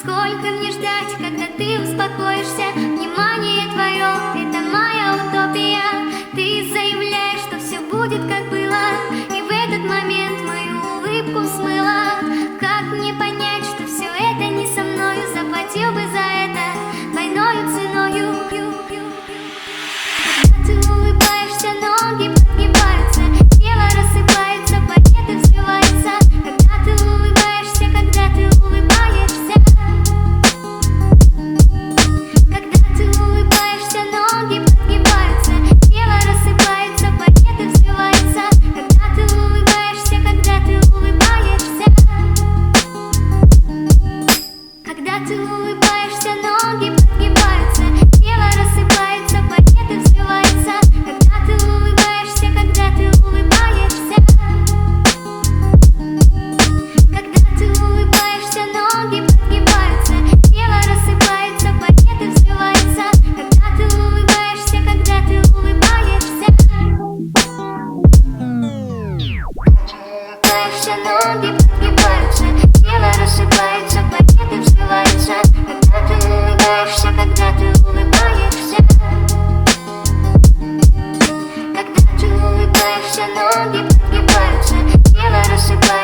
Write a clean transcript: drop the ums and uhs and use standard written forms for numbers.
Сколько мне ждать, когда ты успокоишься? Внимание твое — это моя утопия. Ты заявляешь, что все будет как было, и в этот момент мою улыбку смыла. Как мне понять, что все это не со мною? Заплатил бы за это двойною ценою. Когда ты улыбаешься, ноги подгибаются, тело рассыпается, планеты взрываются. Когда ты улыбаешься, когда ты улыбаешься. Когда ты улыбаешься, ноги подгибаются, тело рассыпается, планеты взрываются. Когда ты улыбаешься, когда ты улыбаешься. Когда ты улыбаешься, ноги подгибаются, тело рассыпается, планеты взрываются. Когда ты улыбаешься, когда ты улыбаешься. Когда ты улыбаешься, ноги подгибаются, тело рассыпается, планеты взрываются. Когда ты улыбаешься, когда ты улыбаешься. Улыбаешься, ноги подгибаются, тело рассыпается, планеты взрываются. Когда ты улыбаешься, когда ты улыбаешься. Когда ты улыбаешься, ноги подгибаются, тело рассыпается.